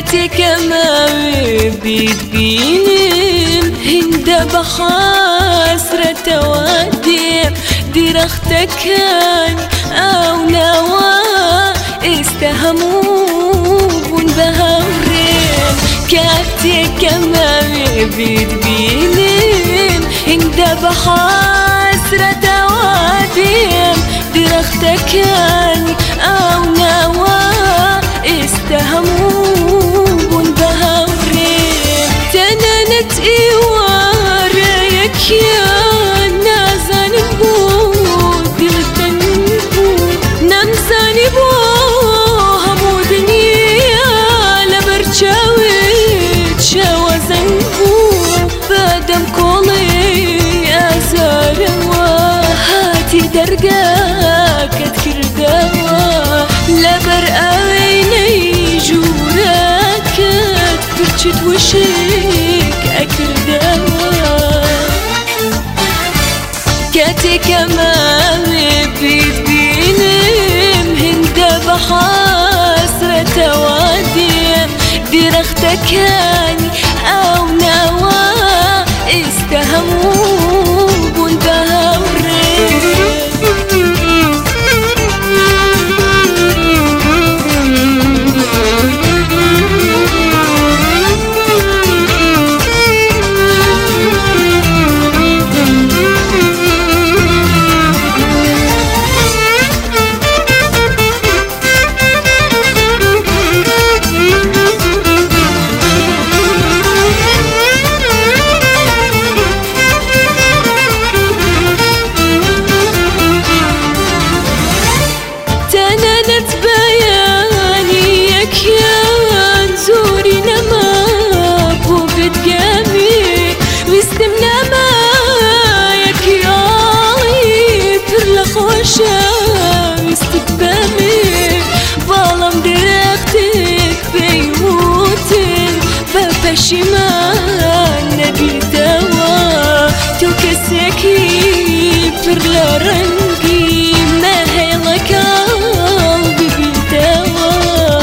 كاتك ما بيدبينم هند بحسرة واديم درختك أو نوا استهمون بهورم كاتك ما بيدبينم هند بحسرة واديم درختك أو نوا استهمون بهورم تنانت إيواريك يا نازان بود دلتن بود نمزان بو همودنيا لبرچاوت شوازن بود بادم كولي أزاروا هاتي درقاكت كردوا لبر أويني جوراكت برچت وشك أكردوا كاتك ما بيدبينم هند بحسرة واديم درختك أو نوا استهمون استقبامي ظلم درختك بيوتن بفشمان نبي دوا تو كسكي فرلا رنقي ما هيلك قلبي بالدوا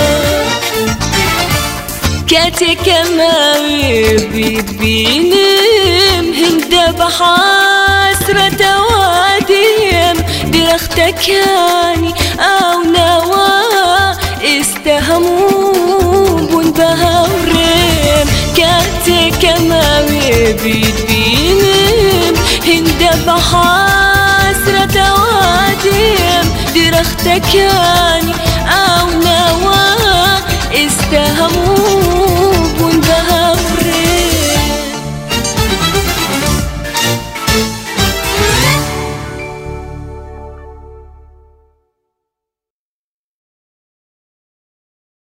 كاتك ما بيدبينم هند بحسرة واديم درختك أو نوا استهمون بهورم كاتك ما بيدبينم هند بحسرة واديم درختك أو نوا